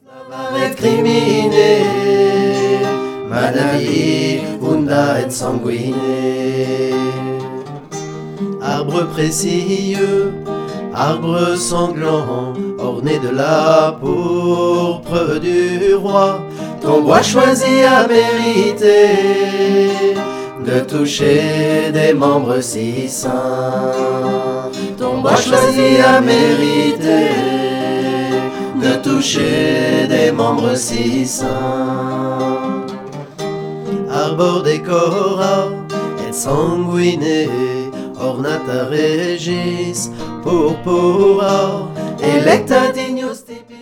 et crimine, Madavi, Unda et sanguine. Arbre précieux, arbre sanglant, orné de la pourpre du roi, ton bois choisi a mérité de toucher des membres si saints. Ton bois choisi a mérité de toucher des membres si saints. Arbor decora et sanguine, ornata regis purpura, electa dignus tipi.